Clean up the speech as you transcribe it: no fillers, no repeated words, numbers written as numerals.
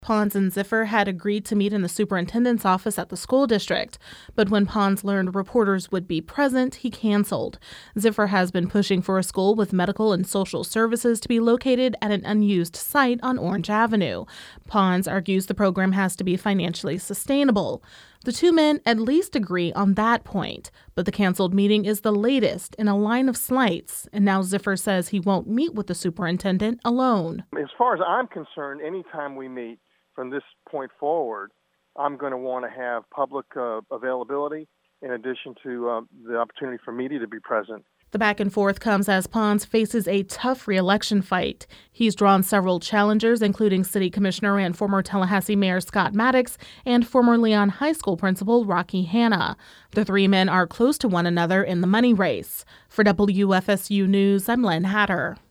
Pons and Ziffer had agreed to meet in the superintendent's office at the school district, but when Pons learned reporters would be present, he canceled. Ziffer has been pushing for a school with medical and social services to be located at an unused site on Orange Avenue. Pons argues the program has to be financially sustainable. The two men at least agree on that point, but the canceled meeting is the latest in a line of slights, and now Ziffer says he won't meet with the superintendent alone. As far as I'm concerned, anytime we meet from this point forward, I'm going to want to have public availability in addition to the opportunity for media to be present. The back and forth comes as Pons faces a tough re-election fight. He's drawn several challengers, including City Commissioner and former Tallahassee Mayor Scott Maddox and former Leon High School Principal Rocky Hanna. The three men are close to one another in the money race. For WFSU News, I'm Len Hatter.